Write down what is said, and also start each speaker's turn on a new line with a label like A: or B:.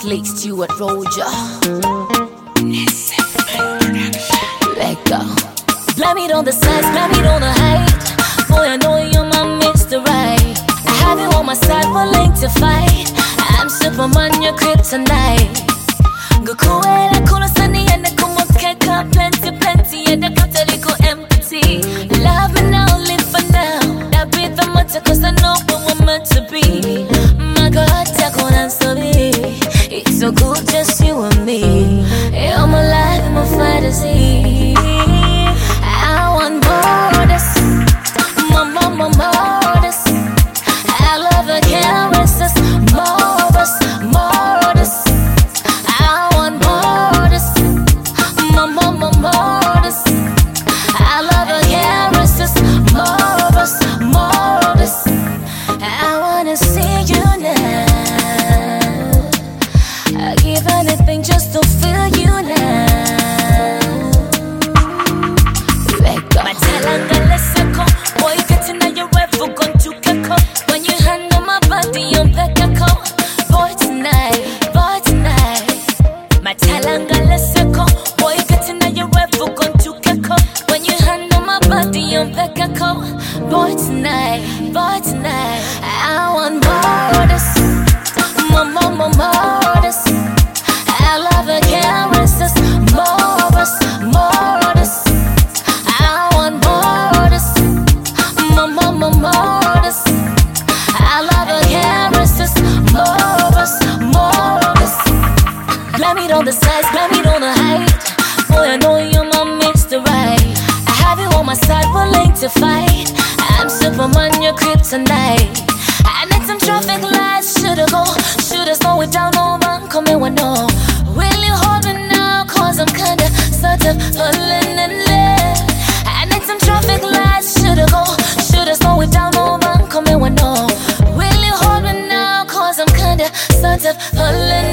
A: Slake Stewart Roger. Let go. Blame it on the size, blame it on the height. Boy, I know you're my Mr. Right. I have you on my side, willing to fight. I'm Superman, your kryptonite. Go cool, I cool, sunny, and I come up, plenty, and I got to go empty. Love me now, live for now. That be the matter, cause I know what we're meant to be. My God, take on answer me. It's so good, just you and me. You're my life, my fantasy. I want more of this, more of this. I love the caresses, more of us, more of this. I want more of this, more of this. I love the caresses, more of us, more of this. I wanna see you now. I'd give anything just to feel you now. My talent, let's go. Boy, getting out your revel, going to Kako. When you hand on my body, I'm back at Kako. Boy, tonight, boy, tonight. My talent, let's go. Boy, getting out your revel, going to Kako. When you hand on my body, I'm back at Kako. Boy, tonight, boy, tonight. I want more of this, more of this. I love the caresses, more of us, more of this. I want more of this, more of this. I love the caresses, more of us, more of this. Blame it on the size, blame it on the height. Boy, I know you're my Mr. Right. I have you on my side, willing to fight. I'm Superman, your kryptonite. I need some traffic lights, shoulda go, shoulda slow it down, no man coming with no. Will you hold me now, cause I'm kinda sort of falling in love. I need some traffic lights, shoulda go, shoulda slow it down, no man coming with no. Will you hold me now, cause I'm kinda sort of falling